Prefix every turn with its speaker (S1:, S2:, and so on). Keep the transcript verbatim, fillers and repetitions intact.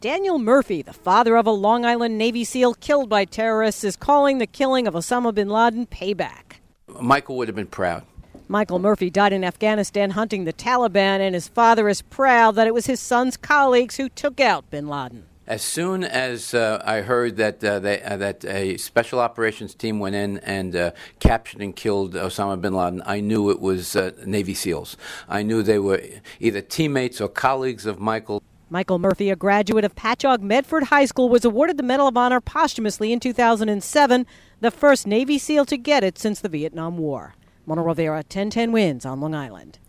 S1: Daniel Murphy, the father of a Long Island Navy SEAL killed by terrorists, is calling the killing of Osama bin Laden payback.
S2: Michael would have been proud.
S1: Michael Murphy died in Afghanistan hunting the Taliban, and his father is proud that it was his son's colleagues who took out bin Laden.
S2: As soon as uh, I heard that uh, they, uh, that a special operations team went in and uh, captured and killed Osama bin Laden, I knew it was uh, Navy SEALs. I knew they were either teammates or colleagues of Michael.
S1: Michael Murphy, a graduate of Patchogue Medford High School, was awarded the Medal of Honor posthumously in two thousand seven, the first Navy SEAL to get it since the Vietnam War. Mona Rivera, ten ten Wins on Long Island.